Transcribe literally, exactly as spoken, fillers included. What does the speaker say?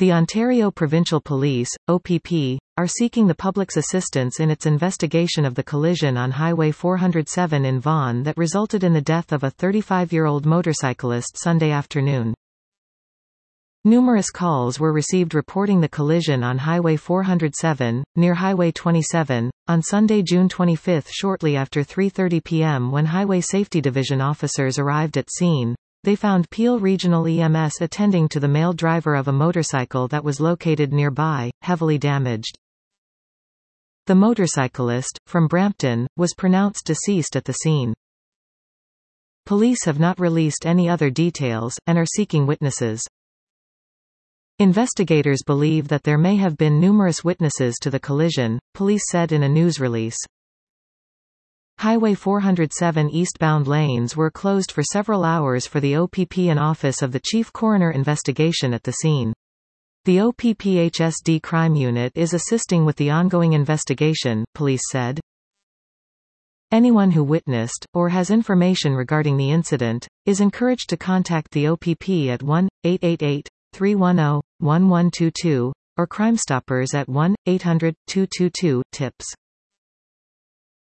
The Ontario Provincial Police, O P P, are seeking the public's assistance in its investigation of the collision on Highway four oh seven in Vaughan that resulted in the death of a thirty-five-year-old motorcyclist Sunday afternoon. Numerous calls were received reporting the collision on Highway four oh seven, near Highway twenty-seven, on Sunday, June twenty-fifth, shortly after three thirty p m When Highway Safety Division officers arrived at scene. They found Peel Regional E M S attending to the male driver of a motorcycle that was located nearby, heavily damaged. The motorcyclist, from Brampton, was pronounced deceased at the scene. Police have not released any other details, and are seeking witnesses. Investigators believe that there may have been numerous witnesses to the collision, police said in a news release. Highway four oh seven eastbound lanes were closed for several hours for the O P P and Office of the Chief Coroner investigation at the scene. The O P P H S D Crime Unit is assisting with the ongoing investigation, police said. Anyone who witnessed, or has information regarding the incident, is encouraged to contact the O P P at one eight eight eight, three one zero, one one two two, or Crime Stoppers at one eight hundred, two two two, TIPS.